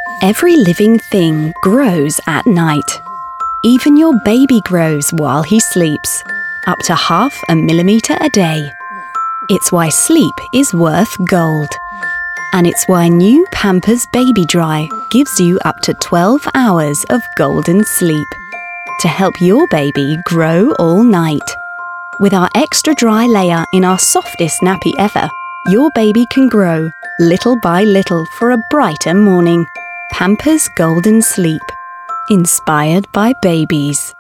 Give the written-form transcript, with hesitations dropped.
Every living thing grows at night. Even your baby grows while he sleeps, up to 0.5 millimeter a day. It's why sleep is worth gold. And it's why new Pampers Baby Dry gives you up to 12 hours of golden sleep to help your baby grow all night. With our extra dry layer in our softest nappy ever, your baby can grow little by little for a brighter morning. Pampers Golden Sleep. Inspired by babies.